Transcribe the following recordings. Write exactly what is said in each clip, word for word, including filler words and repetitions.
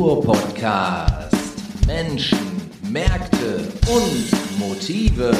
Ruhr-Podcast. Menschen, Märkte und Motive.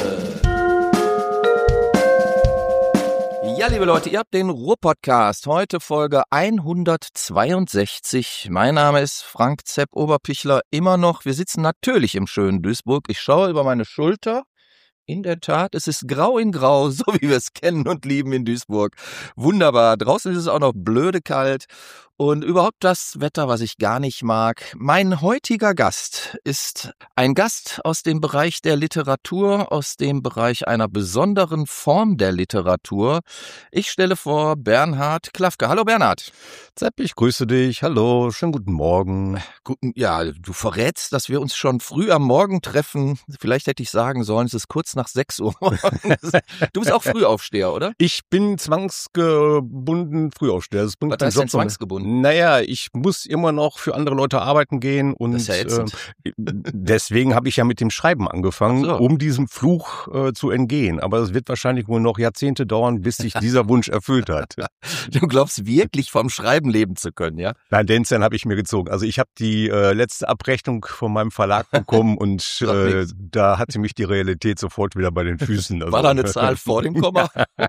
Ja, liebe Leute, ihr habt den Ruhr-Podcast. Heute Folge hundertzweiundsechzig. Mein Name ist Frank Zepp Oberpichler. Immer noch, wir sitzen natürlich im schönen Duisburg. Ich schaue über meine Schulter. In der Tat, es ist grau in grau, so wie wir es kennen und lieben in Duisburg. Wunderbar. Draußen ist es auch noch blöde kalt und überhaupt das Wetter, was ich gar nicht mag. Mein heutiger Gast ist ein Gast aus dem Bereich der Literatur, aus dem Bereich einer besonderen Form der Literatur. Ich stelle vor Bernhard Klafke. Hallo Bernhard. Zepp, ich grüße dich. Hallo, schönen guten Morgen. Guten, ja, du verrätst, dass wir uns schon früh am Morgen treffen. Vielleicht hätte ich sagen sollen, es ist kurz nach sechs Uhr morgens. Du bist auch Frühaufsteher, oder? Ich bin zwangsgebunden Frühaufsteher. Das bringt Was heißt denn zwangsgebunden? Naja, ich muss immer noch für andere Leute arbeiten gehen und das ist ja ätzend. äh, deswegen habe ich ja mit dem Schreiben angefangen, so. um diesem Fluch äh, zu entgehen. Aber es wird wahrscheinlich wohl noch Jahrzehnte dauern, bis sich dieser Wunsch erfüllt hat. Du glaubst wirklich vom Schreiben leben zu können, ja? Nein, den Cent habe ich mir gezogen. Also ich habe die äh, letzte Abrechnung von meinem Verlag bekommen und äh, da hatte mich die Realität sofort wieder bei den Füßen. Also, war da eine Zahl vor dem Komma?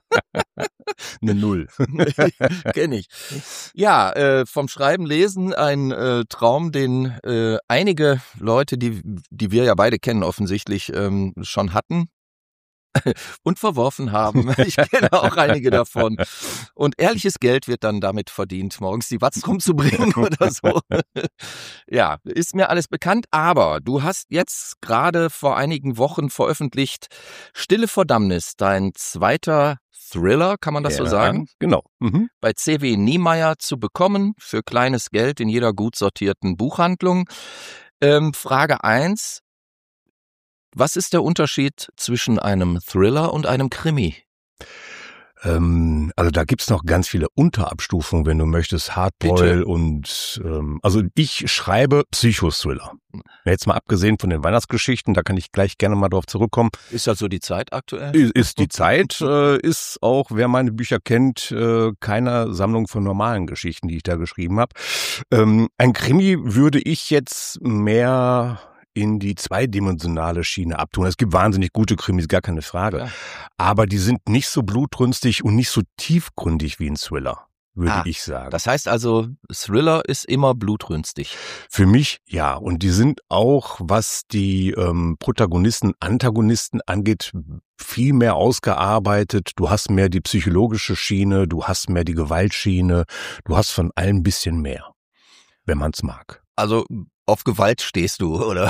Eine Null. Kenn ich. Ja, äh, vom Schreiben lesen, ein äh, Traum, den äh, einige Leute, die, die wir ja beide kennen offensichtlich, ähm, schon hatten. Und verworfen haben. Ich kenne auch einige davon. Und ehrliches Geld wird dann damit verdient, morgens die Watts rumzubringen oder so. Ja, ist mir alles bekannt. Aber du hast jetzt gerade vor einigen Wochen veröffentlicht Stille Verdammnis, dein zweiter Thriller, kann man das ja, so sagen? Genau. Mhm. Bei C W Niemeyer zu bekommen, für kleines Geld in jeder gut sortierten Buchhandlung. Ähm, Frage eins. Was ist der Unterschied zwischen einem Thriller und einem Krimi? Ähm, also da gibt's noch ganz viele Unterabstufungen, wenn du möchtest, Hardboil Bitte? und ähm, also ich schreibe Psychothriller. Jetzt mal abgesehen von den Weihnachtsgeschichten, da kann ich gleich gerne mal drauf zurückkommen. Ist also die Zeit aktuell? Ist, ist die Zeit, äh, ist auch, wer meine Bücher kennt, äh, keine Sammlung von normalen Geschichten, die ich da geschrieben habe. Ähm, ein Krimi würde ich jetzt mehr in die zweidimensionale Schiene abtun. Es gibt wahnsinnig gute Krimis, gar keine Frage. Ja. Aber die sind nicht so blutrünstig und nicht so tiefgründig wie ein Thriller, würde ah, ich sagen. Das heißt also, Thriller ist immer blutrünstig. Für mich ja. Und die sind auch, was die ähm, Protagonisten, Antagonisten angeht, viel mehr ausgearbeitet. Du hast mehr die psychologische Schiene, du hast mehr die Gewaltschiene, du hast von allem ein bisschen mehr, wenn man es mag. Also auf Gewalt stehst du, oder?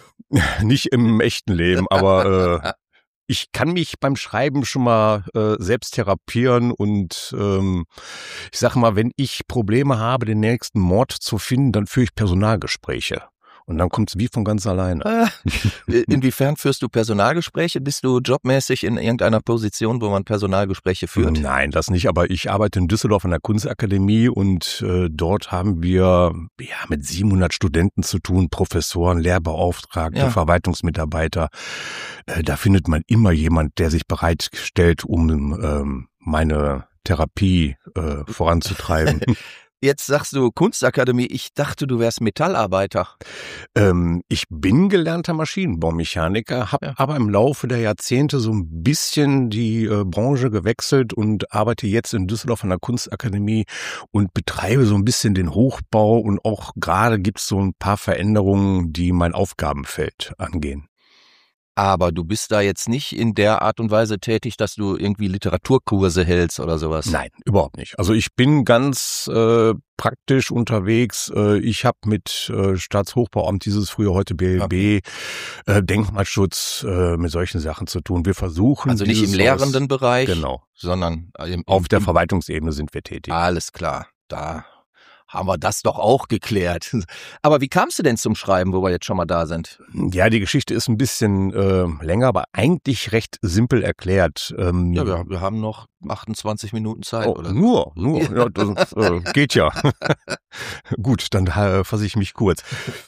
Nicht im echten Leben, aber äh, ich kann mich beim Schreiben schon mal äh, selbst therapieren und ähm, ich sage mal, wenn ich Probleme habe, den nächsten Mord zu finden, dann führe ich Personalgespräche. Und dann kommt es wie von ganz alleine. Inwiefern führst du Personalgespräche? Bist du jobmäßig in irgendeiner Position, wo man Personalgespräche führt? Nein, das nicht. Aber ich arbeite in Düsseldorf an der Kunstakademie und äh, dort haben wir ja mit siebenhundert Studenten zu tun, Professoren, Lehrbeauftragte, ja. Verwaltungsmitarbeiter. Äh, da findet man immer jemand, der sich bereitstellt, um ähm, meine Therapie äh, voranzutreiben. Jetzt sagst du Kunstakademie, ich dachte, du wärst Metallarbeiter. Ähm, ich bin gelernter Maschinenbaumechaniker, habe ja. aber im Laufe der Jahrzehnte so ein bisschen die äh, Branche gewechselt und arbeite jetzt in Düsseldorf an der Kunstakademie und betreibe so ein bisschen den Hochbau und auch gerade gibt es so ein paar Veränderungen, die mein Aufgabenfeld angehen. Aber du bist da jetzt nicht in der Art und Weise tätig, dass du irgendwie Literaturkurse hältst oder sowas? Nein, überhaupt nicht. Also ich bin ganz äh, praktisch unterwegs. Äh, ich habe mit äh, Staatshochbauamt, dieses früher heute B L B, okay. äh, Denkmalschutz, äh, mit solchen Sachen zu tun. Wir versuchen also nicht im lehrenden aus, Bereich, genau, sondern im, auf im, der Verwaltungsebene sind wir tätig. Alles klar, da haben wir das doch auch geklärt. Aber wie kamst du denn zum Schreiben, wo wir jetzt schon mal da sind? Ja, die Geschichte ist ein bisschen äh, länger, aber eigentlich recht simpel erklärt. Ähm, ja, wir, wir haben noch achtundzwanzig Minuten Zeit. Oh, oder? Nur, nur, ja, das äh, geht ja. Gut, dann äh, fasse ich mich kurz.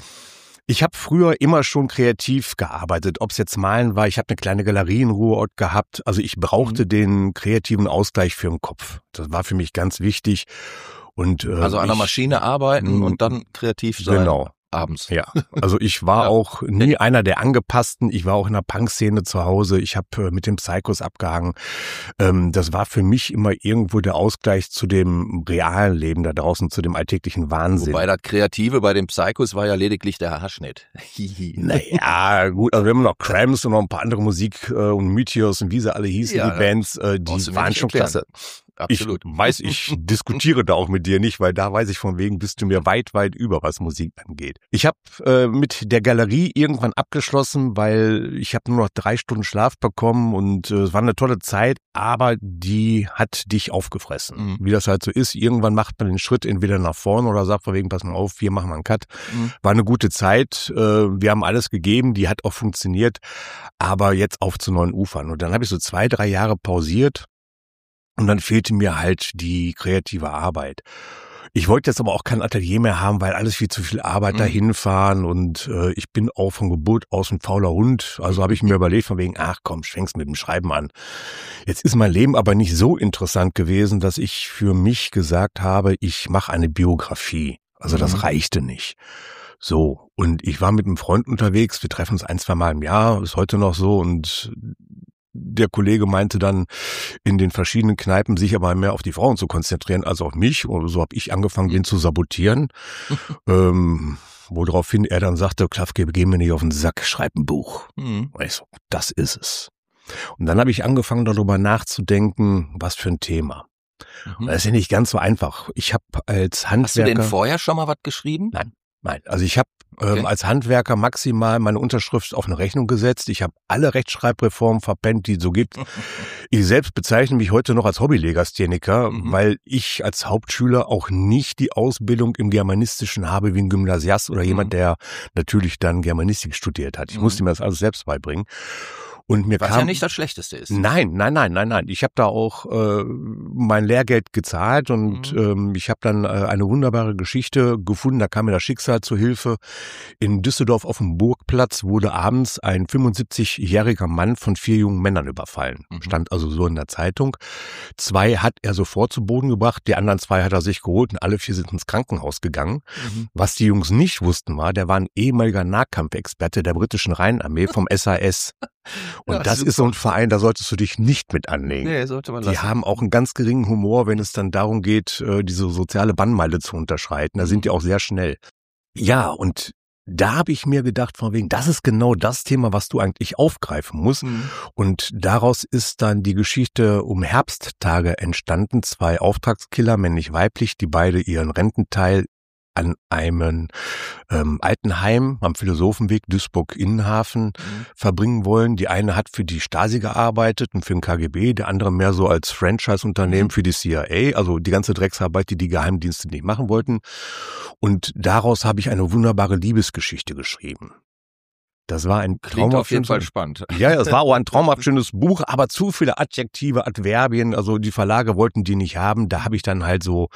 Ich habe früher immer schon kreativ gearbeitet, ob es jetzt Malen war. Ich habe eine kleine Galerie in Ruhrort gehabt. Also ich brauchte mhm. den kreativen Ausgleich für den Kopf. Das war für mich ganz wichtig. Und, äh, also an der ich, Maschine arbeiten und dann kreativ sein. Genau. abends. Ja, also ich war Ja. auch nie einer der Angepassten. Ich war auch in der Punk-Szene zu Hause. Ich habe äh, mit dem Psychos abgehangen. Ähm, das war für mich immer irgendwo der Ausgleich zu dem realen Leben da draußen, zu dem alltäglichen Wahnsinn. Wobei das Kreative bei den Psychos war ja lediglich der Haarschnitt. Naja, gut, also wir haben noch Cramps und noch ein paar andere Musik äh, und Meteors und wie sie alle hießen, Ja, die Bands, äh, die brauchst du mir waren nicht schon erklären. klasse. Absolut. Ich weiß, ich diskutiere da auch mit dir nicht, weil da weiß ich von wegen, bist du mir weit, weit über, was Musik angeht. Ich habe äh, mit der Galerie irgendwann abgeschlossen, weil ich habe nur noch drei Stunden Schlaf bekommen und äh, es war eine tolle Zeit, aber die hat dich aufgefressen. Mhm. Wie das halt so ist, irgendwann macht man den Schritt entweder nach vorne oder sagt von wegen, pass mal auf, wir machen mal einen Cut. Mhm. War eine gute Zeit, äh, wir haben alles gegeben, die hat auch funktioniert, aber jetzt auf zu neuen Ufern. Und dann habe ich so zwei, drei Jahre pausiert. Und dann fehlte mir halt die kreative Arbeit. Ich wollte jetzt aber auch kein Atelier mehr haben, weil alles viel zu viel Arbeit Mhm. dahin fahren und äh, ich bin auch von Geburt aus ein fauler Hund. Also habe ich mir überlegt von wegen, ach komm, fängst mit dem Schreiben an. Jetzt ist mein Leben aber nicht so interessant gewesen, dass ich für mich gesagt habe, ich mache eine Biografie. Also das Mhm. reichte nicht. So, und ich war mit einem Freund unterwegs, wir treffen uns ein, zwei Mal im Jahr, ist heute noch so und der Kollege meinte dann in den verschiedenen Kneipen sich aber mehr auf die Frauen zu konzentrieren als auf mich. Und so habe ich angefangen, den zu sabotieren. ähm, woraufhin er dann sagte, Klafke, geh mir nicht auf den Sack, schreib ein Buch. Mhm. Und ich so, das ist es. Und dann habe ich angefangen, darüber nachzudenken, was für ein Thema. Und das ist ja nicht ganz so einfach. Ich habe als Handwerker... Hast du denn vorher schon mal was geschrieben? Nein. Nein, also ich habe Okay. ähm, als Handwerker maximal meine Unterschrift auf eine Rechnung gesetzt. Ich habe alle Rechtschreibreformen verpennt, die es so gibt. Ich selbst bezeichne mich heute noch als Hobbylegastheniker, Mhm. weil ich als Hauptschüler auch nicht die Ausbildung im Germanistischen habe wie ein Gymnasiast oder jemand, Mhm. der natürlich dann Germanistik studiert hat. Ich Mhm. musste mir das alles selbst beibringen. Und mir Was kam ja nicht das Schlechteste ist. Nein, nein, nein, nein, nein. Ich habe da auch äh, mein Lehrgeld gezahlt und Mhm. ähm, ich habe dann äh, eine wunderbare Geschichte gefunden. Da kam mir das Schicksal zu Hilfe. In Düsseldorf auf dem Burgplatz wurde abends ein fünfundsiebzigjähriger Mann von vier jungen Männern überfallen. Mhm. Stand also so in der Zeitung. Zwei hat er sofort zu Boden gebracht, die anderen zwei hat er sich geholt und alle vier sind ins Krankenhaus gegangen. Mhm. Was die Jungs nicht wussten war, der war ein ehemaliger Nahkampfexperte der britischen Rheinarmee vom S A S. Und Ja, das super. ist so ein Verein, da solltest du dich nicht mit anlegen. Nee, sollte man Die lassen. haben auch einen ganz geringen Humor, wenn es dann darum geht, äh, diese soziale Bannmeile zu unterschreiten. Da sind die auch sehr schnell. Ja, und da habe ich mir gedacht, von wegen, das ist genau das Thema, was du eigentlich aufgreifen musst. Mhm. Und daraus ist dann die Geschichte um Herbsttage entstanden. Zwei Auftragskiller, männlich-weiblich, die beide ihren Rententeil an einem ähm, Altenheim am Philosophenweg Duisburg-Innenhafen Mhm. verbringen wollen. Die eine hat für die Stasi gearbeitet und für den K G B, der andere mehr so als Franchise-Unternehmen Mhm. für die C I A, also die ganze Drecksarbeit, die die Geheimdienste nicht machen wollten. Und daraus habe ich eine wunderbare Liebesgeschichte geschrieben. Das war ein Klingt auf jeden traumhaft Fall schönes- spannend. Ja, ja, es war auch ein traumhaft schönes Buch, aber zu viele Adjektive, Adverbien, also die Verlage wollten die nicht haben. Da habe ich dann halt so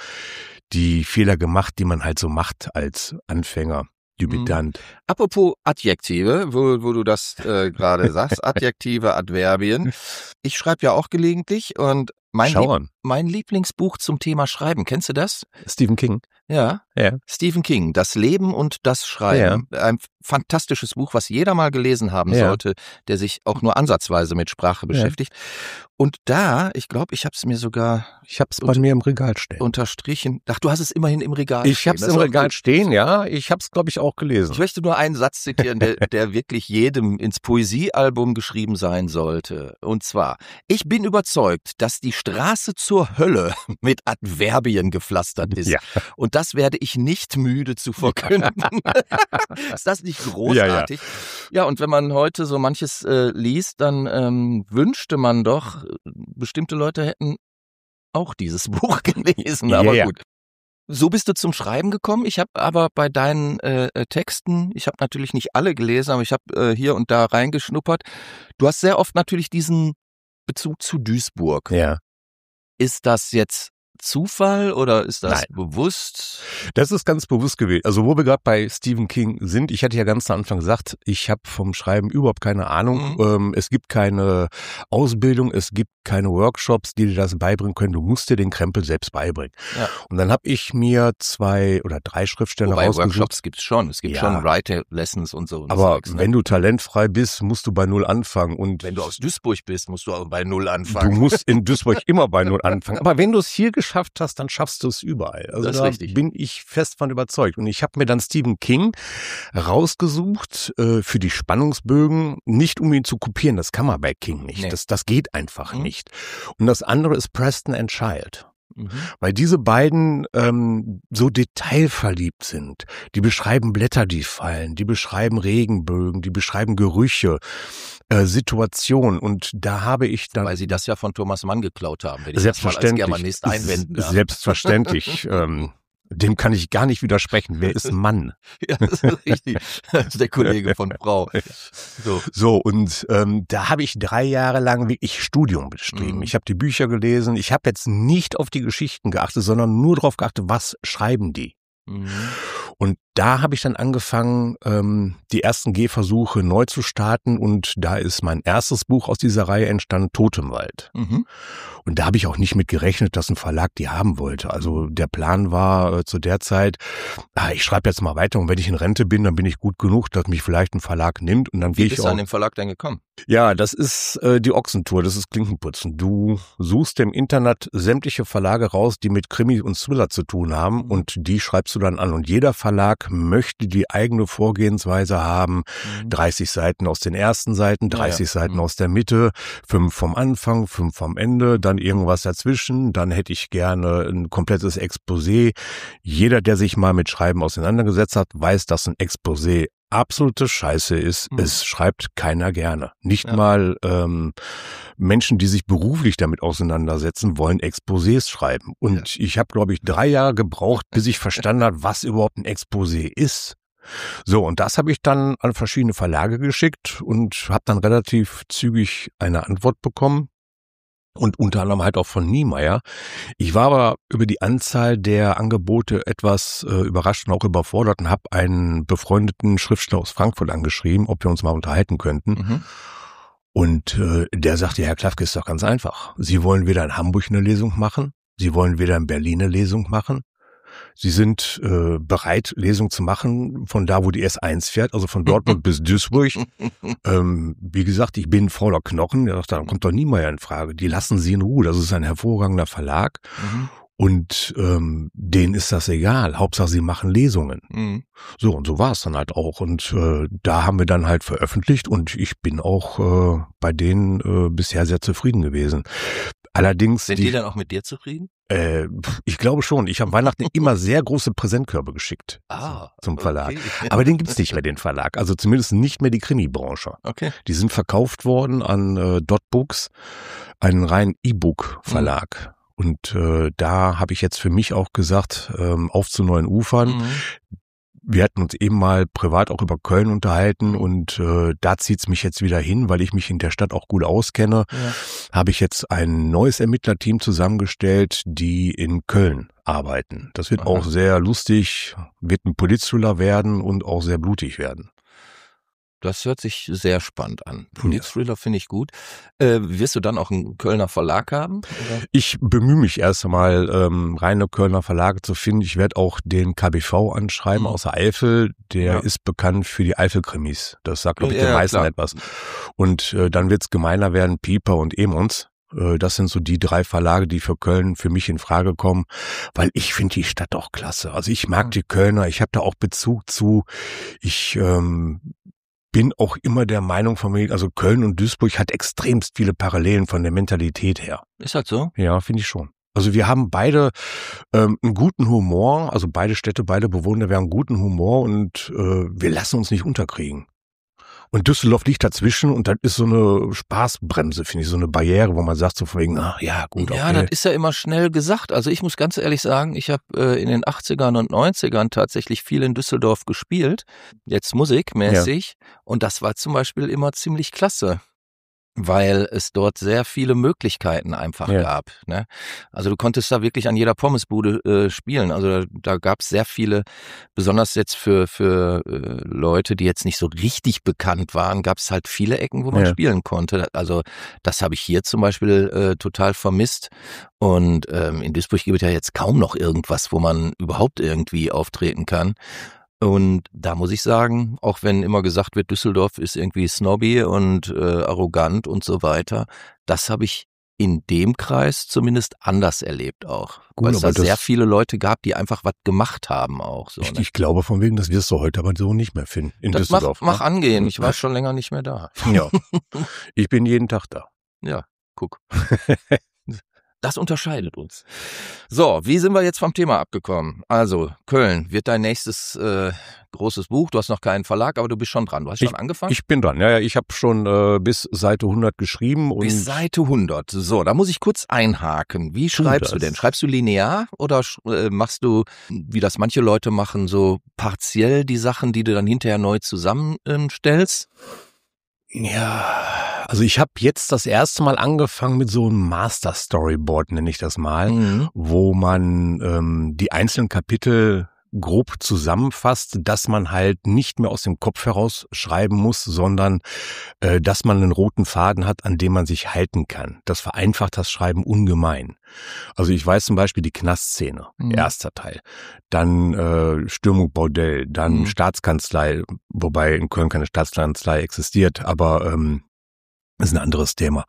die Fehler gemacht, die man halt so macht als Anfänger, Debütant. Apropos Adjektive, wo, wo du das äh, gerade sagst, Adjektive, Adverbien. Ich schreibe ja auch gelegentlich und mein, Schau Lieb an. mein Lieblingsbuch zum Thema Schreiben, kennst du das? Stephen King. Ja, Ja. Stephen King, Das Leben und das Schreiben. Ein fantastisches Buch, was jeder mal gelesen haben Ja. sollte, der sich auch nur ansatzweise mit Sprache beschäftigt. Und da, ich glaube, ich habe es mir sogar Ich habe es bei mir im Regal stehen. unterstrichen. Ach, du hast es immerhin im Regal Ich stehen. habe es Das im ist auch Regal gut. stehen, ja. Ich habe es, glaube ich, auch gelesen. Ich möchte nur einen Satz zitieren, der, der wirklich jedem ins Poesiealbum geschrieben sein sollte. Und zwar, ich bin überzeugt, dass die Straße zur Hölle mit Adverbien gepflastert ist. Ja. Und das werde ich nicht müde zu verkünden. Ist das nicht großartig? Ja, ja. Und wenn man heute so manches äh, liest, dann ähm, wünschte man doch, bestimmte Leute hätten auch dieses Buch gelesen. Aber Ja. gut. So bist du zum Schreiben gekommen. Ich habe aber bei deinen äh, äh, Texten, ich habe natürlich nicht alle gelesen, aber ich habe äh, hier und da reingeschnuppert. Du hast sehr oft natürlich diesen Bezug zu Duisburg. Ja. Ist das jetzt Zufall oder ist das Nein. bewusst? Das ist ganz bewusst gewählt. Also wo wir gerade bei Stephen King sind, ich hatte ja ganz am Anfang gesagt, ich habe vom Schreiben überhaupt keine Ahnung. Mhm. Ähm, es gibt keine Ausbildung, es gibt keine Workshops, die dir das beibringen können. Du musst dir den Krempel selbst beibringen. Ja. Und dann habe ich mir zwei oder drei Schriftsteller Wobei rausgesucht. Workshops gibt's schon. Es gibt Ja. schon Writer-Lessons und so. Und Aber Zeugs, ne? wenn du talentfrei bist, musst du bei Null anfangen. Und Wenn du aus Duisburg bist, musst du auch bei Null du anfangen. musst in Duisburg immer bei Null anfangen. Aber wenn du es hier geschafft hast, dann schaffst du es überall. Also Das ist da richtig. bin ich fest von überzeugt. Und ich habe mir dann Stephen King rausgesucht äh, für die Spannungsbögen, nicht um ihn zu kopieren. Das kann man bei King nicht. Nee. Das, das geht einfach Mhm. nicht. Und das andere ist Preston and Child. Mhm. Weil diese beiden ähm, so detailverliebt sind. Die beschreiben Blätter, die fallen, die beschreiben Regenbögen, die beschreiben Gerüche, äh, Situationen. Und da habe ich dann... Weil sie das ja von Thomas Mann geklaut haben, wenn ich das mal als Selbstverständlich. Germanist einwenden darf. Selbstverständlich. ähm, dem kann ich gar nicht widersprechen. Wer ist Mann? Ja, das ist richtig. Das ist der Kollege von Frau. So. So, und ähm, da habe ich drei Jahre lang wirklich Studium betrieben. Mhm. Ich habe die Bücher gelesen. Ich habe jetzt nicht auf die Geschichten geachtet, sondern nur darauf geachtet, was schreiben die. Mhm. Und da habe ich dann angefangen, ähm, die ersten Gehversuche neu zu starten. Und da ist mein erstes Buch aus dieser Reihe entstanden, Totemwald. Mhm. Und da habe ich auch nicht mit gerechnet, dass ein Verlag die haben wollte. Also der Plan war äh, zu der Zeit, ah, ich schreibe jetzt mal weiter und wenn ich in Rente bin, dann bin ich gut genug, dass mich vielleicht ein Verlag nimmt und dann Wie gehe ich bist du auch. an den Verlag denn gekommen? Ja, das ist äh, die Ochsentour, das ist Klinkenputzen. Du suchst im Internet sämtliche Verlage raus, die mit Krimi und Thriller zu tun haben und die schreibst du dann an. Und jeder Verlag möchte die eigene Vorgehensweise haben. Mhm. dreißig Seiten aus den ersten Seiten, dreißig Ja, ja. Seiten Mhm. aus der Mitte, fünf vom Anfang, fünf vom Ende, dann irgendwas dazwischen, dann hätte ich gerne ein komplettes Exposé. Jeder, der sich mal mit Schreiben auseinandergesetzt hat, weiß, dass ein Exposé absolute Scheiße ist. Mhm. Es schreibt keiner gerne. Nicht Ja. mal ähm, Menschen, die sich beruflich damit auseinandersetzen, wollen Exposés schreiben. Und ich habe, glaube ich, drei Jahre gebraucht, bis ich verstanden habe, was überhaupt ein Exposé ist. So, und das habe ich dann an verschiedene Verlage geschickt und habe dann relativ zügig eine Antwort bekommen. Und unter anderem halt auch von Niemeyer. Ich war aber über die Anzahl der Angebote etwas äh, überrascht und auch überfordert und habe einen befreundeten Schriftsteller aus Frankfurt angeschrieben, ob wir uns mal unterhalten könnten. Mhm. Und äh, der sagte, Herr Klafke, ist doch ganz einfach. Sie wollen weder in Hamburg eine Lesung machen, Sie wollen weder in Berlin eine Lesung machen. Sie sind äh, bereit, Lesungen zu machen von da, wo die S eins fährt, also von Dortmund bis Duisburg. Ähm, wie gesagt, ich bin fauler Knochen. Er sagt, da kommt doch Niemeyer in Frage. Die lassen Sie in Ruhe. Das ist ein hervorragender Verlag. Mhm. Und ähm, denen ist das egal. Hauptsache, sie machen Lesungen. Mhm. So, und so war es dann halt auch. Und äh, da haben wir dann halt veröffentlicht und ich bin auch äh, bei denen äh, bisher sehr zufrieden gewesen. Allerdings... Sind die dann auch mit dir zufrieden? Äh, ich glaube schon. Ich habe Weihnachten immer sehr große Präsentkörbe geschickt Ah, zum Verlag. okay. Aber den gibt's nicht mehr, den Verlag. Also zumindest nicht mehr die Krimi-Branche. Okay. Die sind verkauft worden an äh, Dot Books, einen reinen E-Book-Verlag. Und äh, da habe ich jetzt für mich auch gesagt, ähm, auf zu neuen Ufern. Mhm. Wir hatten uns eben mal privat auch über Köln unterhalten und äh, da zieht's mich jetzt wieder hin, weil ich mich in der Stadt auch gut auskenne. Ja. Habe ich jetzt ein neues Ermittlerteam zusammengestellt, die in Köln arbeiten. Das wird Aha. auch sehr lustig, wird ein Polizthriller werden und auch sehr blutig werden. Das hört sich sehr spannend an. Polizthriller finde ich gut. Äh, wirst du dann auch einen Kölner Verlag haben? Oder? Ich bemühe mich erst einmal, ähm, reine Kölner Verlage zu finden. Ich werde auch den K B V anschreiben Mhm. aus der Eifel. Der Ja. ist bekannt für die Eifel-Krimis. Das sagt, glaube ich, Ja, den ja, meisten klar. etwas. Und äh, dann wird's gemeiner werden, Pieper und Emons. Äh, Das sind so die drei Verlage, die für Köln für mich in Frage kommen, weil ich finde die Stadt auch klasse. Also ich mag Mhm. die Kölner, ich habe da auch Bezug zu. Ich ähm, bin auch immer der Meinung von mir, also Köln und Duisburg hat extremst viele Parallelen von der Mentalität her. Ist halt so? Ja, finde ich schon. Also wir haben beide ähm, einen guten Humor, also beide Städte, beide Bewohner, wir haben einen guten Humor und äh, wir lassen uns nicht unterkriegen. Und Düsseldorf liegt dazwischen und das ist so eine Spaßbremse, finde ich, so eine Barriere, wo man sagt so von wegen, ach ja, gut, okay. Ja, das ist ja immer schnell gesagt. Also ich muss ganz ehrlich sagen, ich habe äh, in den achtzigern und neunzigern tatsächlich viel in Düsseldorf gespielt, jetzt musikmäßig. Und das war zum Beispiel immer ziemlich klasse. weil es dort sehr viele Möglichkeiten einfach Ja. gab. Ne? Also du konntest da wirklich an jeder Pommesbude äh, spielen. Also da, da gab es sehr viele, besonders jetzt für für äh, Leute, die jetzt nicht so richtig bekannt waren, gab es halt viele Ecken, wo man Ja. spielen konnte. Also das habe ich hier zum Beispiel äh, total vermisst. Und ähm, in Duisburg gibt es ja jetzt kaum noch irgendwas, wo man überhaupt irgendwie auftreten kann. Und da muss ich sagen, auch wenn immer gesagt wird, Düsseldorf ist irgendwie snobby und äh, arrogant und so weiter, das habe ich in dem Kreis zumindest anders erlebt auch. Gut, weil es aber da sehr das- viele Leute gab, die einfach was gemacht haben auch. So, Ich, ne? ich glaube von wegen, das wirst du heute aber so nicht mehr finden. In Das mach, Düsseldorf. mach ne? angehen, ich war schon länger nicht mehr da. Ja. Ich bin jeden Tag da. Ja, guck. Das unterscheidet uns. So, wie sind wir jetzt vom Thema abgekommen? Also, Köln wird dein nächstes äh, großes Buch. Du hast noch keinen Verlag, aber du bist schon dran. Du hast schon angefangen? Ich bin dran. Ja, ja, ich habe schon äh, bis Seite hundert geschrieben. Und Bis Seite hundert. So, da muss ich kurz einhaken. Wie schreibst du das. denn? Schreibst du linear oder sch- äh, machst du, wie das manche Leute machen, so partiell die Sachen, die du dann hinterher neu zusammenstellst? Ja, also ich habe jetzt das erste Mal angefangen mit so einem Master Storyboard, nenne ich das mal, Mhm. wo man ähm, die einzelnen Kapitel grob zusammenfasst, dass man halt nicht mehr aus dem Kopf heraus schreiben muss, sondern äh, dass man einen roten Faden hat, an dem man sich halten kann. Das vereinfacht das Schreiben ungemein. Also ich weiß zum Beispiel die Knastszene, Mhm. erster Teil, dann äh, Stürmung Bordell, dann Mhm. Staatskanzlei, wobei in Köln keine Staatskanzlei existiert, aber ähm, ist ein anderes Thema.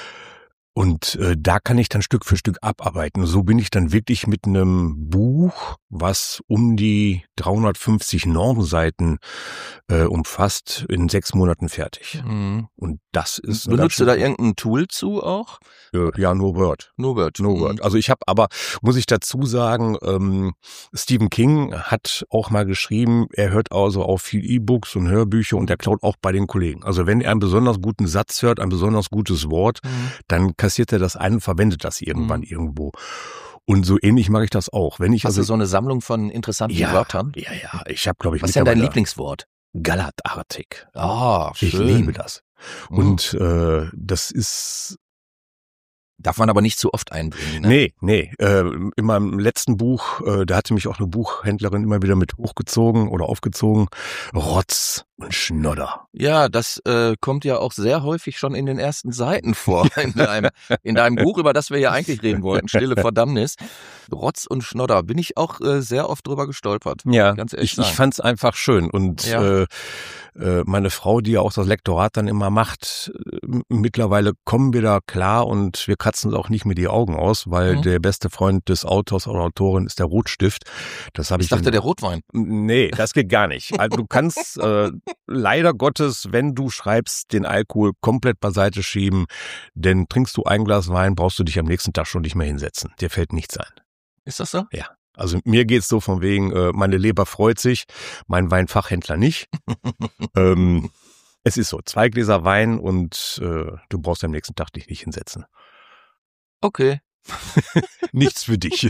Und äh, da kann ich dann Stück für Stück abarbeiten. So bin ich dann wirklich mit einem Buch, was um die dreihundertfünfzig Normseiten äh, umfasst, in sechs Monaten fertig. Mhm. Und das ist eine Benutzt du ganz da irgendein Tool zu auch? schöne- äh, ja, nur Word. No Word. No Mhm. Word. Also ich habe aber, muss ich dazu sagen, ähm, Stephen King hat auch mal geschrieben, er hört also auch viel E-Books und Hörbücher und er klaut auch bei den Kollegen. Also wenn er einen besonders guten Satz hört, ein besonders gutes Wort, Mhm. dann kassiert er das ein und verwendet das irgendwann Mhm. irgendwo. Und so ähnlich mache ich das auch. Wenn ich Hast also du so eine Sammlung von interessanten ja, Wörtern? ja, ja, ich habe glaube ich Was ist denn dein mittlerweile Lieblingswort? Gallertartig. Ah, Ich schön. liebe das. Mhm. Und äh, das ist Darf man aber nicht zu oft einbringen. Ne? Nee, nee. Äh, in meinem letzten Buch, äh, da hatte mich auch eine Buchhändlerin immer wieder mit hochgezogen oder aufgezogen. Rotz und Schnodder. Ja, das äh, kommt ja auch sehr häufig schon in den ersten Seiten vor in deinem, in deinem Buch, über das wir ja eigentlich reden wollten, Stille Verdammnis. Rotz und Schnodder, bin ich auch äh, sehr oft drüber gestolpert. Ja, Ganz ehrlich ich, ich sagen. fand's einfach schön. Und Ja. äh, äh, meine Frau, die ja auch das Lektorat dann immer macht, äh, mittlerweile kommen wir da klar und wir kratzen uns auch nicht mehr die Augen aus, weil Mhm. der beste Freund des Autors oder Autorin ist der Rotstift. Das habe Ich ich dachte, dann- der Rotwein. Nee, das geht gar nicht. Also du kannst äh, leider Gottes, wenn du schreibst, den Alkohol komplett beiseite schieben, denn trinkst du ein Glas Wein, brauchst du dich am nächsten Tag schon nicht mehr hinsetzen. Dir fällt nichts ein. Ist das so? Ja. Also mir geht's so von wegen, äh, meine Leber freut sich, mein Weinfachhändler nicht. ähm, es ist so, zwei Gläser Wein und äh, du brauchst am nächsten Tag dich nicht hinsetzen. Okay. Nichts für dich.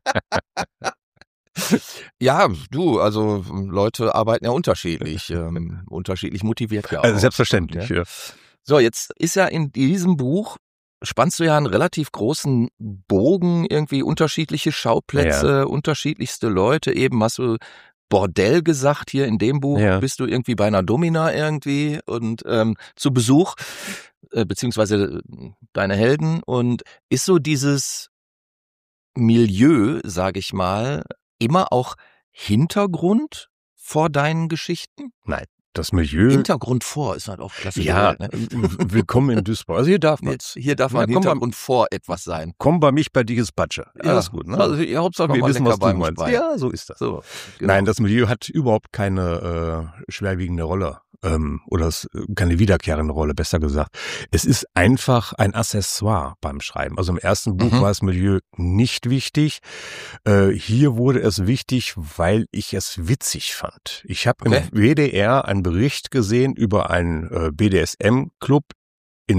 Ja, du, also Leute arbeiten ja unterschiedlich, ähm, unterschiedlich motiviert ja auch. Also selbstverständlich. Ja. Ja. So, jetzt ist ja in diesem Buch, spannst du ja einen relativ großen Bogen, irgendwie unterschiedliche Schauplätze, unterschiedlichste Leute, eben hast du Bordell gesagt hier in dem Buch, Ja. bist du irgendwie bei einer Domina irgendwie und ähm, zu Besuch, äh, beziehungsweise äh, deine Helden und ist so dieses Milieu, sag ich mal, immer auch Hintergrund vor deinen Geschichten? Das Milieu. Hintergrund vor ist halt auch klasse. Ja, gewählt, ne? äh, willkommen in Duisburg. Also hier darf man. Jetzt, hier darf man Ja, komm, Hintergrund vor etwas sein. Komm bei mich bei dir ist Patsche. Ja, ist gut. Ne? Also, ja, Hauptsache wir wir wissen, was du beim meinst. Speien. Ja, so ist das. So, genau. Nein, das Milieu hat überhaupt keine äh, schwerwiegende Rolle ähm, oder es, keine wiederkehrende Rolle, besser gesagt. Es ist einfach ein Accessoire beim Schreiben. Also im ersten Buch Mhm. war das Milieu nicht wichtig. Äh, hier wurde es wichtig, weil ich es witzig fand. Ich habe Okay. im W D R einen Bericht gesehen über einen äh, B D S M-Club in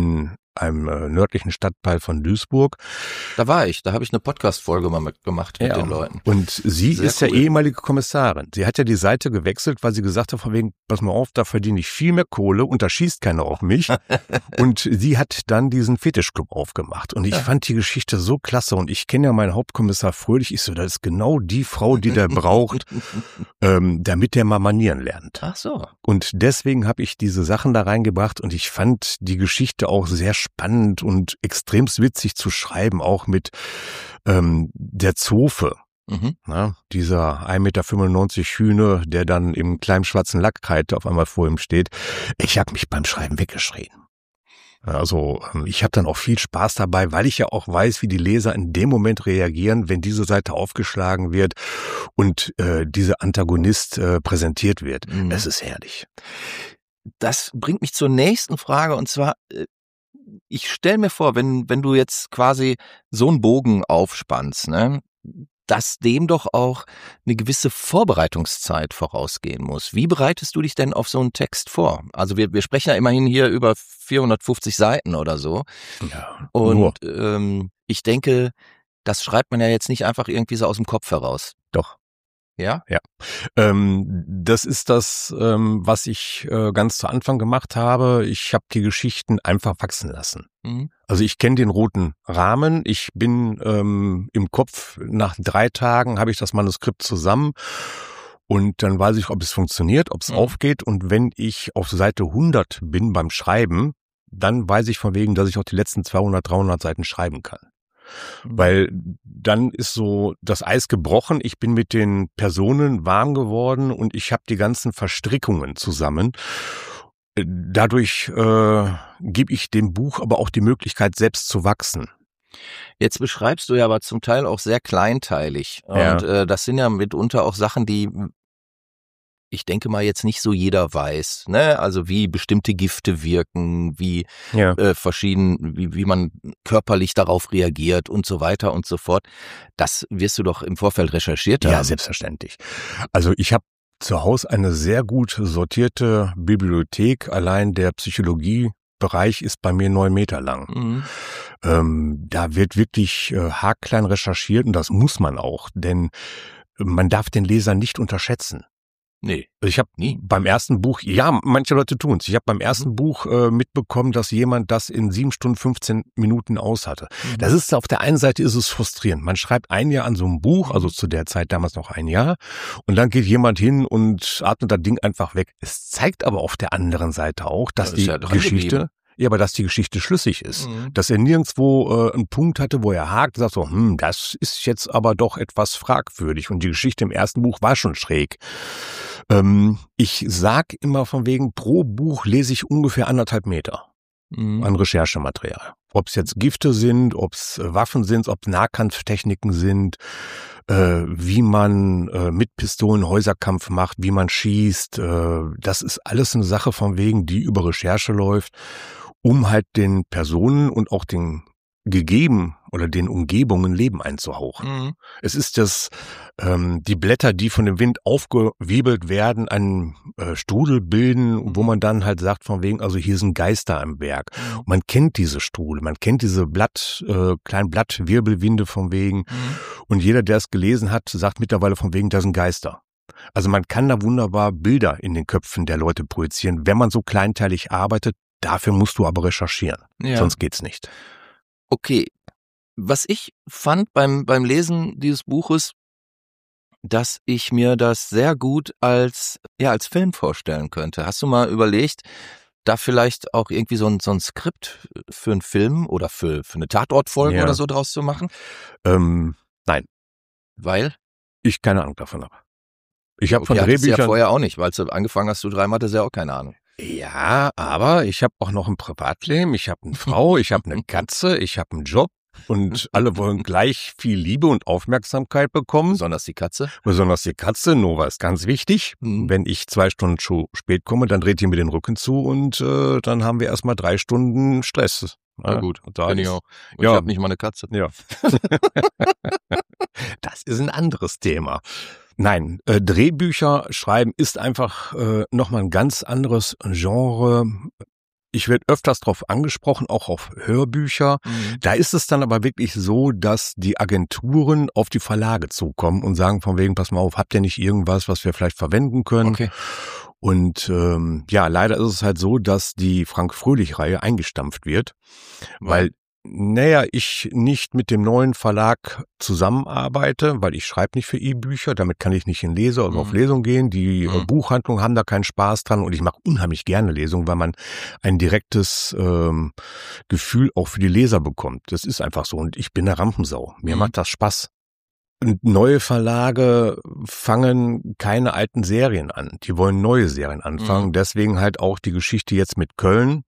einem äh, nördlichen Stadtteil von Duisburg. Da war ich, da habe ich eine Podcast-Folge mal mitgemacht mit ja. den Leuten. Und sie Sehr ist cool. ja ehemalige Kommissarin. Sie hat ja die Seite gewechselt, weil sie gesagt hat, von wegen, pass mal auf, da verdiene ich viel mehr Kohle und da schießt keiner auf mich. Und sie hat dann diesen Fetischclub aufgemacht. Und ich ja. fand die Geschichte so klasse. Und ich kenne ja meinen Hauptkommissar Fröhlich. Ich so, das ist genau die Frau, die der braucht, ähm, damit der mal Manieren lernt. Ach so. Und deswegen habe ich diese Sachen da reingebracht und ich fand die Geschichte auch sehr spannend und extremst witzig zu schreiben, auch mit ähm, der Zofe. Mhm. Na, dieser ein Meter fünfundneunzig Hühne, der dann im kleinen schwarzen Lackkleid auf einmal vor ihm steht. Ich habe mich beim Schreiben weggeschrien. Also ich habe dann auch viel Spaß dabei, weil ich ja auch weiß, wie die Leser in dem Moment reagieren, wenn diese Seite aufgeschlagen wird und äh, dieser Antagonist äh, präsentiert wird. Mhm. Es ist herrlich. Das bringt mich zur nächsten Frage und zwar, ich stelle mir vor, wenn wenn du jetzt quasi so einen Bogen aufspannst, ne, dass dem doch auch eine gewisse Vorbereitungszeit vorausgehen muss. Wie bereitest du dich denn auf so einen Text vor? Also wir wir sprechen ja immerhin hier über vierhundertfünfzig Seiten oder so. Ja, und ähm, ich denke, das schreibt man ja jetzt nicht einfach irgendwie so aus dem Kopf heraus. Doch. Ja? Ja. Ähm, das ist das, ähm, was ich äh, ganz zu Anfang gemacht habe. Ich habe die Geschichten einfach wachsen lassen. Mhm. Also ich kenne den roten Rahmen. Ich bin ähm, im Kopf, nach drei Tagen habe ich das Manuskript zusammen und dann weiß ich, ob es funktioniert, ob es mhm. aufgeht. Und wenn ich auf Seite hundert bin beim Schreiben, dann weiß ich von wegen, dass ich auch die letzten zweihundert, dreihundert Seiten schreiben kann. Weil dann ist so das Eis gebrochen, ich bin mit den Personen warm geworden und ich habe die ganzen Verstrickungen zusammen. Dadurch äh, gebe ich dem Buch aber auch die Möglichkeit, selbst zu wachsen. Jetzt beschreibst du ja aber zum Teil auch sehr kleinteilig. Ja. Und äh, das sind ja mitunter auch Sachen, die, ich denke mal, jetzt nicht so jeder weiß, ne? Also wie bestimmte Gifte wirken, wie ja. äh, verschieden, wie, wie man körperlich darauf reagiert und so weiter und so fort. Das wirst du doch im Vorfeld recherchiert haben. Ja, selbstverständlich. Also ich habe zu Hause eine sehr gut sortierte Bibliothek. Allein der Psychologiebereich ist bei mir neun Meter lang. Mhm. Ähm, da wird wirklich äh, haarklein recherchiert und das muss man auch, denn man darf den Leser nicht unterschätzen. Nee. Ich habe nie beim ersten Buch, ja, manche Leute tun's. Ich habe beim ersten mhm. Buch äh, mitbekommen, dass jemand das in sieben Stunden fünfzehn Minuten aus hatte. Mhm. Das ist auf der einen Seite ist es frustrierend. Man schreibt ein Jahr an so einem Buch, also zu der Zeit damals noch ein Jahr, und dann geht jemand hin und atmet das Ding einfach weg. Es zeigt aber auf der anderen Seite auch, dass ja, die ja Geschichte Ja, aber dass die Geschichte schlüssig ist. Mhm. Dass er nirgendwo äh, einen Punkt hatte, wo er hakt und sagt so, hm, das ist jetzt aber doch etwas fragwürdig. Und die Geschichte im ersten Buch war schon schräg. Ähm, ich sag immer von wegen, pro Buch lese ich ungefähr anderthalb Meter mhm. an Recherchematerial. Ob es jetzt Gifte sind, ob es Waffen sind, ob Nahkampftechniken sind, äh, wie man äh, mit Pistolen Häuserkampf macht, wie man schießt. Äh, das ist alles eine Sache von wegen, die über Recherche läuft, um halt den Personen und auch den gegeben oder den Umgebungen Leben einzuhauchen. Mhm. Es ist das, ähm, die Blätter, die von dem Wind aufgewirbelt werden, einen äh, Strudel bilden, mhm. wo man dann halt sagt von wegen, also hier sind Geister am Werk. Mhm. Man kennt diese Strudel, man kennt diese Blatt, äh, kleinen Blattwirbelwinde von wegen. Mhm. Und jeder, der es gelesen hat, sagt mittlerweile von wegen, das sind Geister. Also man kann da wunderbar Bilder in den Köpfen der Leute projizieren, wenn man so kleinteilig arbeitet. Dafür musst du aber recherchieren, ja. Sonst geht's nicht. Okay, was ich fand beim beim Lesen dieses Buches, dass ich mir das sehr gut als ja als Film vorstellen könnte. Hast du mal überlegt, da vielleicht auch irgendwie so ein so ein Skript für einen Film oder für für eine Tatortfolge ja. oder so draus zu machen? Ähm, nein. Weil? Ich keine Ahnung davon habe. Ich habe okay, von Drehbüchern ja vorher auch nicht, weil du angefangen hast, du dreimal hattest ja auch keine Ahnung. Ja, aber ich habe auch noch ein Privatleben, ich habe eine Frau, ich habe eine Katze, ich habe einen Job und alle wollen gleich viel Liebe und Aufmerksamkeit bekommen. Besonders die Katze. Besonders die Katze, Nova ist ganz wichtig. Mhm. Wenn ich zwei Stunden zu spät komme, dann dreht die mir den Rücken zu und äh, dann haben wir erstmal drei Stunden Stress. Na gut, da bin ich auch. Und ja. Ich habe nicht mal eine Katze. Ja. Das ist ein anderes Thema. Nein, äh, Drehbücher schreiben ist einfach äh, nochmal ein ganz anderes Genre. Ich werde öfters darauf angesprochen, auch auf Hörbücher. Mhm. Da ist es dann aber wirklich so, dass die Agenturen auf die Verlage zukommen und sagen von wegen, pass mal auf, habt ihr nicht irgendwas, was wir vielleicht verwenden können? Okay. Und ähm, ja, leider ist es halt so, dass die Frank-Fröhlich-Reihe eingestampft wird, weil Naja, ich nicht mit dem neuen Verlag zusammenarbeite, weil ich schreibe nicht für E-Bücher, damit kann ich nicht in Leser oder mhm. auf Lesung gehen. Die mhm. Buchhandlungen haben da keinen Spaß dran und ich mache unheimlich gerne Lesungen, weil man ein direktes ähm, Gefühl auch für die Leser bekommt. Das ist einfach so und ich bin eine Rampensau. Mir mhm. macht das Spaß. Und neue Verlage fangen keine alten Serien an. Die wollen neue Serien anfangen. Mhm. Deswegen halt auch die Geschichte jetzt mit Köln.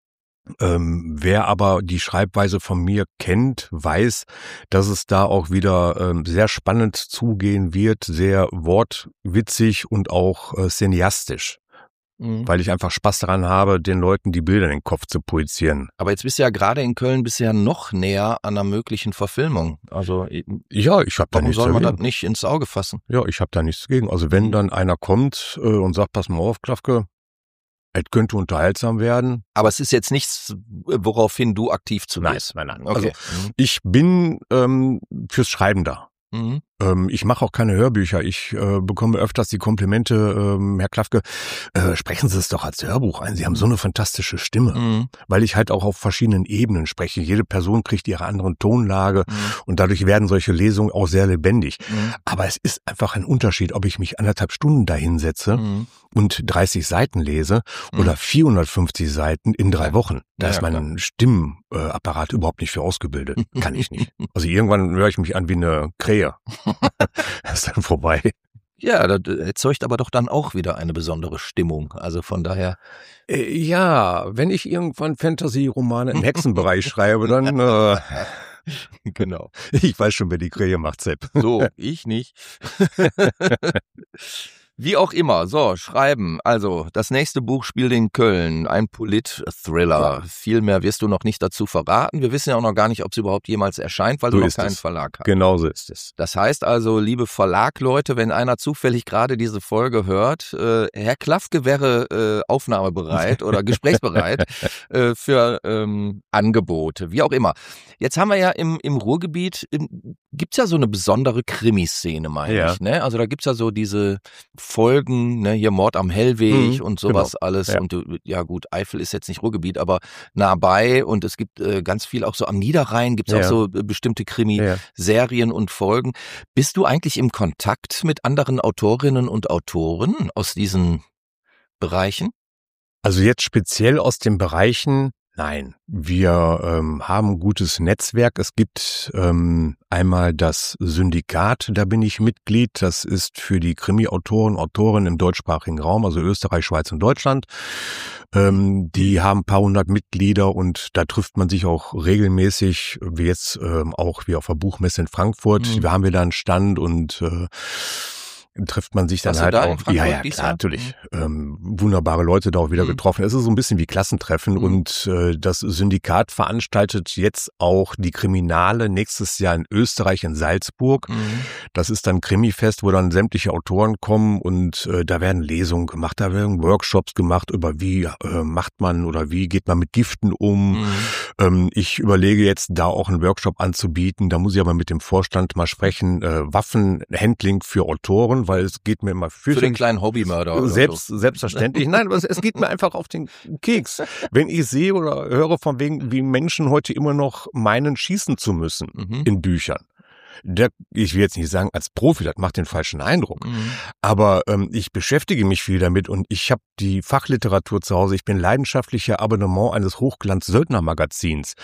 Ähm, wer aber die Schreibweise von mir kennt, weiß, dass es da auch wieder ähm, sehr spannend zugehen wird, sehr wortwitzig und auch äh, cineastisch, mhm. weil ich einfach Spaß daran habe, den Leuten die Bilder in den Kopf zu projizieren. Aber jetzt bist du ja gerade in Köln bisher noch näher an einer möglichen Verfilmung. Also ja, ich habe da nichts Warum soll man dagegen. das nicht ins Auge fassen? Ja, ich habe da nichts dagegen. Also wenn dann einer kommt äh, und sagt, pass mal auf, Klafke, es könnte unterhaltsam werden. Aber es ist jetzt nichts, woraufhin du aktiv zu bist. Nein, nein, nein. Okay. Also ich bin ähm, fürs Schreiben da. Mhm. Ähm, ich mache auch keine Hörbücher. Ich äh, bekomme öfters die Komplimente, ähm, Herr Klafke, äh, sprechen Sie es doch als Hörbuch ein. Sie haben so eine fantastische Stimme. Mhm. Weil ich halt auch auf verschiedenen Ebenen spreche. Jede Person kriegt ihre andere Tonlage mhm. und dadurch werden solche Lesungen auch sehr lebendig. Mhm. Aber es ist einfach ein Unterschied, ob ich mich anderthalb Stunden da hinsetze mhm. und dreißig Seiten lese mhm. oder vierhundertfünfzig Seiten in drei Wochen. Da ja, ist mein klar. Stimmapparat überhaupt nicht für ausgebildet. Kann ich nicht. Also irgendwann höre ich mich an wie eine Krähe. Das ist dann vorbei. Ja, das erzeugt aber doch dann auch wieder eine besondere Stimmung. Also von daher. Äh, ja, wenn ich irgendwann Fantasy-Romane im Hexenbereich schreibe, dann äh, genau. Ich weiß schon, wer die Krähe macht, Sepp. So, ich nicht. Wie auch immer, so, schreiben. Also, das nächste Buch spielt in Köln, ein Polit-Thriller. Ja. Viel mehr wirst du noch nicht dazu verraten. Wir wissen ja auch noch gar nicht, ob es überhaupt jemals erscheint, weil so du noch keinen es. Verlag hast. Genau so ist es. Das heißt also, liebe Verlagleute, wenn einer zufällig gerade diese Folge hört, äh, Herr Klafke wäre äh, aufnahmebereit oder gesprächsbereit äh, für ähm, Angebote, wie auch immer. Jetzt haben wir ja im, im Ruhrgebiet, im, gibt's ja so eine besondere Krimiszene, meine ja. ich. Ne? Also da gibt's ja so diese Folgen, ne, hier Mord am Hellweg mhm, und sowas genau. alles. Ja. Und ja gut, Eifel ist jetzt nicht Ruhrgebiet, aber nah bei. Und es gibt äh, ganz viel auch so am Niederrhein, gibt's ja. auch so äh, bestimmte Krimiserien ja. und Folgen. Bist du eigentlich im Kontakt mit anderen Autorinnen und Autoren aus diesen Bereichen? Also jetzt speziell aus den Bereichen, nein. Wir ähm, haben ein gutes Netzwerk. Es gibt ähm, einmal das Syndikat, da bin ich Mitglied. Das ist für die Krimi-Autoren, Autoren im deutschsprachigen Raum, also Österreich, Schweiz und Deutschland. Ähm, die haben ein paar hundert Mitglieder und da trifft man sich auch regelmäßig, wie jetzt ähm, auch wie auf der Buchmesse in Frankfurt. Mhm. Da haben wir da einen Stand und äh, trifft man sich dann Warst halt da auch. Ja, ja, klar, natürlich. Ähm, wunderbare Leute da auch wieder mhm. getroffen. Es ist so ein bisschen wie Klassentreffen mhm. und äh, das Syndikat veranstaltet jetzt auch die Kriminale nächstes Jahr in Österreich in Salzburg. Mhm. Das ist dann Krimifest, wo dann sämtliche Autoren kommen und äh, da werden Lesungen gemacht, da werden Workshops gemacht über wie äh, macht man oder wie geht man mit Giften um. Mhm. Ähm, ich überlege jetzt da auch einen Workshop anzubieten. Da muss ich aber mit dem Vorstand mal sprechen. Äh, Waffenhandling für Autoren, weil es geht mir immer für den kleinen Hobbymörder. Selbst, so. Selbstverständlich. Nein, aber es, es geht mir einfach auf den Keks. Wenn ich sehe oder höre von wegen, wie Menschen heute immer noch meinen, schießen zu müssen mhm. in Büchern. Der, ich will jetzt nicht sagen als Profi, das macht den falschen Eindruck, mhm. aber ähm, ich beschäftige mich viel damit und ich habe die Fachliteratur zu Hause. Ich bin leidenschaftlicher Abonnement eines Hochglanz-Söldner-Magazins.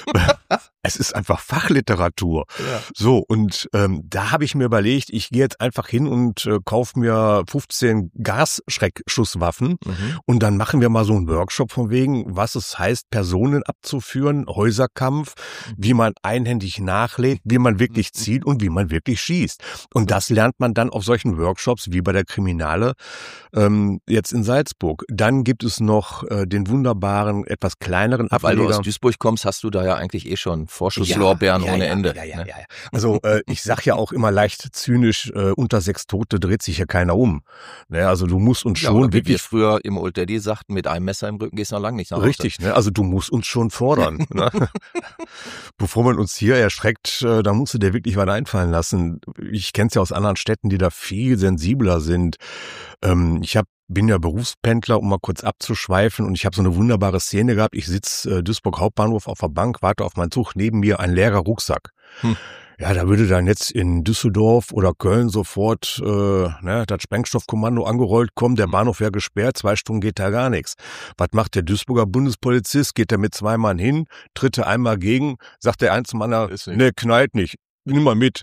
Es ist einfach Fachliteratur. Ja. So, und ähm, da habe ich mir überlegt, ich gehe jetzt einfach hin und äh, kaufe mir fünfzehn Gasschreckschusswaffen mhm. und dann machen wir mal so einen Workshop von wegen, was es heißt, Personen abzuführen, Häuserkampf, mhm. wie man einhändig nachlädt, wie man wirklich zieht und wie man wirklich schießt. Und das lernt man dann auf solchen Workshops wie bei der Kriminale ähm, jetzt in Salzburg. Dann gibt es noch äh, den wunderbaren, etwas kleineren Ableger. Weil du aus Duisburg Duisburg kommst, hast du da ja eigentlich eh schon Vorschusslorbeeren ja, ja, ohne ja, Ende. Ja, ja, ne? ja, ja. Also äh, ich sag ja auch immer leicht zynisch, äh, unter sechs Tote dreht sich ja keiner um. Ne, also du musst uns Ja, schon oder wie wir wirklich früher im Old Daddy sagten, mit einem Messer im Rücken gehst du noch lange nicht nach Hause. richtig, ne? Also du musst uns schon fordern. ne? Bevor man uns hier erschreckt, äh, da musst du dir wirklich was einfallen lassen. Ich kenne es ja aus anderen Städten, die da viel sensibler sind. Ähm, ich hab, bin ja Berufspendler, um mal kurz abzuschweifen, und ich habe so eine wunderbare Szene gehabt. Ich sitze äh, Duisburg Hauptbahnhof auf der Bank, warte auf meinen Zug, neben mir ein leerer Rucksack. Hm. Ja, da würde dann jetzt in Düsseldorf oder Köln sofort äh, ne, das Sprengstoffkommando angerollt kommen, der Bahnhof wäre gesperrt, zwei Stunden geht da gar nichts. Was macht der Duisburger Bundespolizist? Geht er mit zwei Mann hin, tritt er einmal gegen, sagt der ein zum anderen, ne, knallt nicht, nimm mal mit.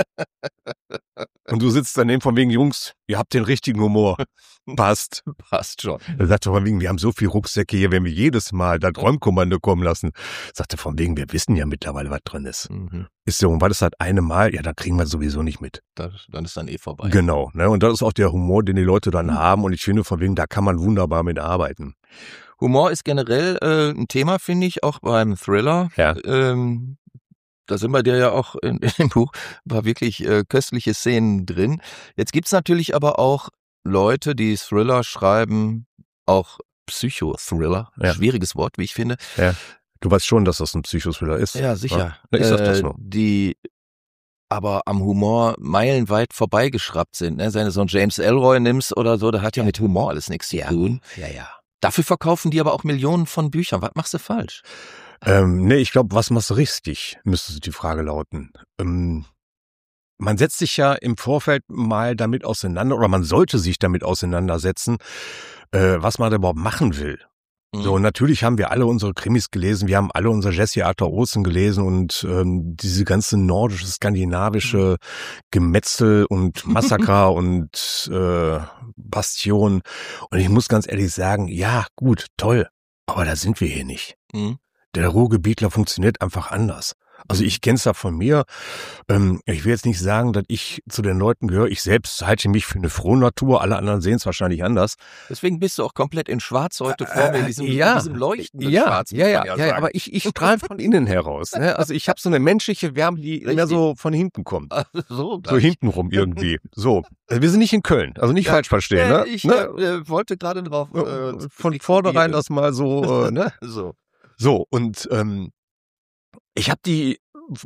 Und du sitzt daneben von wegen, Jungs, ihr habt den richtigen Humor. Passt. Passt schon. Er sagte von wegen, wir haben so viel Rucksäcke hier, wenn wir jedes Mal das Räumkommando kommen lassen. Sagte von wegen, wir wissen ja mittlerweile, was drin ist. Mhm. Ist so, und war das halt eine Mal, ja, da kriegen wir sowieso nicht mit. Das, dann ist dann eh vorbei. Genau, ne, und das ist auch der Humor, den die Leute dann mhm. haben, und ich finde von wegen, da kann man wunderbar mit arbeiten. Humor ist generell äh, ein Thema, finde ich, auch beim Thriller. Ja. Ähm, Da sind bei dir ja auch in, in dem Buch war wirklich äh, köstliche Szenen drin. Jetzt gibt's natürlich aber auch Leute, die Thriller schreiben, auch Psychothriller. Ja. Schwieriges Wort, wie ich finde. Ja. Du weißt schon, dass das ein Psychothriller ist. Ja, sicher. Ja, ich sag das nur. Äh, die aber am Humor meilenweit vorbeigeschraubt sind. Ne? Seine so ein James Ellroy nimmst oder so, da hat ja mit Humor alles nichts zu tun. Ja, ja. Dafür verkaufen die aber auch Millionen von Büchern. Was machst du falsch? Ähm, nee, ich glaube, was machst du richtig, müsste die Frage lauten. Ähm, man setzt sich ja im Vorfeld mal damit auseinander, oder man sollte sich damit auseinandersetzen, äh, was man da überhaupt machen will. Mhm. So, und natürlich haben wir alle unsere Krimis gelesen, wir haben alle unser Jesse Arthur Olsen gelesen und ähm, diese ganze nordische, skandinavische Gemetzel und Massaker und äh, Bastion. Und ich muss ganz ehrlich sagen, ja, gut, toll, aber da sind wir hier nicht. Mhm. Der Ruhrgebietler funktioniert einfach anders. Also ich kenne es ja von mir. Ähm, ich will jetzt nicht sagen, dass ich zu den Leuten gehöre. Ich selbst halte mich für eine frohe Natur. Alle anderen sehen es wahrscheinlich anders. Deswegen bist du auch komplett in Schwarz heute vor mir, in diesem, ja, in diesem leuchtenden ja, Schwarz. Ja, ja, ja, ja, aber ich, ich strahle von innen heraus. Ne? Also ich habe so eine menschliche Wärme, die Richtig. Immer so von hinten kommt. So, so hintenrum irgendwie. So. Also wir sind nicht in Köln, also nicht ja, falsch verstehen. Ne? Ich ne? äh, wollte gerade drauf. Äh, von vornherein das mal so. Äh, ne? So. So, und ähm, ich habe die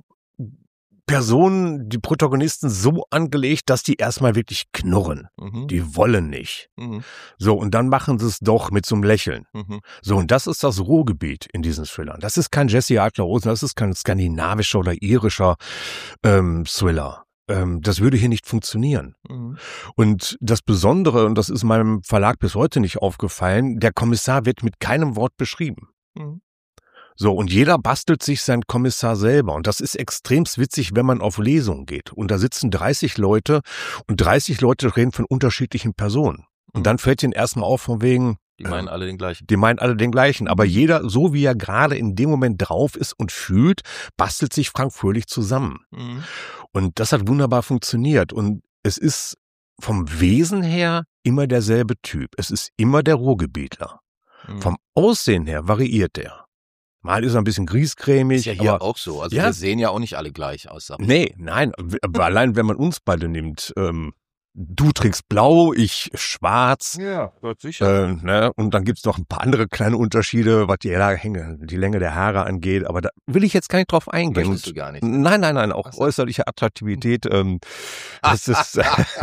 Personen, die Protagonisten so angelegt, dass die erstmal wirklich knurren. Mhm. Die wollen nicht. Mhm. So, und dann machen sie es doch mit so einem Lächeln. Mhm. So, und das ist das Ruhrgebiet in diesen Thrillern. Das ist kein Jesse Arthur Olsen, das ist kein skandinavischer oder irischer ähm, Thriller. Ähm, das würde hier nicht funktionieren. Mhm. Und das Besondere, und das ist meinem Verlag bis heute nicht aufgefallen, der Kommissar wird mit keinem Wort beschrieben. Mhm. So, und jeder bastelt sich seinen Kommissar selber. Und das ist extremst witzig, wenn man auf Lesungen geht. Und da sitzen dreißig Leute und dreißig Leute reden von unterschiedlichen Personen. Und dann fällt ihnen erstmal auf von wegen... Die meinen alle den gleichen. Die meinen alle den gleichen. Aber jeder, so wie er gerade in dem Moment drauf ist und fühlt, bastelt sich Frank Fröhlich zusammen. Mhm. Und das hat wunderbar funktioniert. Und es ist vom Wesen her immer derselbe Typ. Es ist immer der Ruhrgebietler. Mhm. Vom Aussehen her variiert der. Mal ist er ein bisschen griescremig. Ist ja hier aber, auch so. Also ja, wir sehen ja auch nicht alle gleich aus. Nee, nein. Aber allein wenn man uns beide nimmt, ähm, du trägst blau, ich schwarz. Ja, Gott sicher. Äh, ne? Und dann gibt's noch ein paar andere kleine Unterschiede, was die, die Länge der Haare angeht. Aber da will ich jetzt gar nicht drauf eingehen. Möchtest du gar nicht. Nein, nein, nein. Auch Ach so. Äußerliche Attraktivität. Ähm, das ist...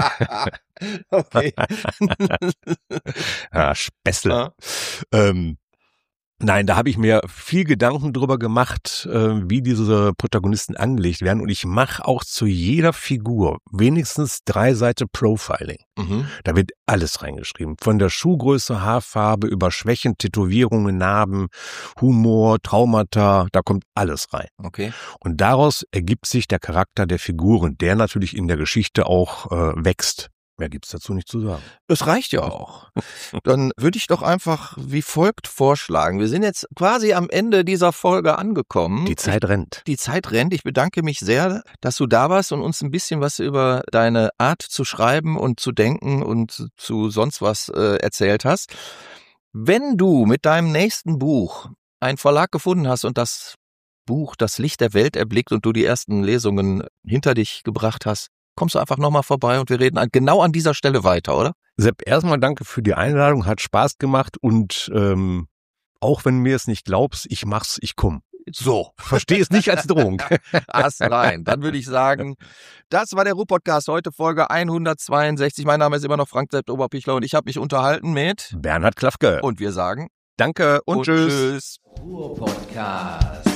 okay. ja, Späßle. Ah. Ähm, Nein, da habe ich mir viel Gedanken drüber gemacht, äh, wie diese Protagonisten angelegt werden. Und ich mache auch zu jeder Figur wenigstens drei Seiten Profiling. Mhm. Da wird alles reingeschrieben. Von der Schuhgröße, Haarfarbe, über Schwächen, Tätowierungen, Narben, Humor, Traumata, da kommt alles rein. Okay. Und daraus ergibt sich der Charakter der Figuren, der natürlich in der Geschichte auch äh, wächst. Mehr gibt's dazu nicht zu sagen. Das reicht ja auch. Dann würde ich doch einfach wie folgt vorschlagen. Wir sind jetzt quasi am Ende dieser Folge angekommen. Die Zeit rennt. Die Zeit rennt. Ich bedanke mich sehr, dass du da warst und uns ein bisschen was über deine Art zu schreiben und zu denken und zu sonst was äh, erzählt hast. Wenn du mit deinem nächsten Buch einen Verlag gefunden hast und das Buch das Licht der Welt erblickt und du die ersten Lesungen hinter dich gebracht hast, kommst du einfach nochmal vorbei und wir reden an, genau an dieser Stelle weiter, oder? Sepp, erstmal danke für die Einladung, hat Spaß gemacht und ähm, auch wenn du mir es nicht glaubst, ich mach's, ich komm. So. Versteh es nicht als Drohung. Ast rein. Dann würde ich sagen, das war der Ruhr-Podcast, heute Folge hundertzweiundsechzig. Mein Name ist immer noch Frank Sepp Oberpichler und ich habe mich unterhalten mit Bernhard Klafke. Und wir sagen Danke und, und tschüss. tschüss. Ruhr-Podcast.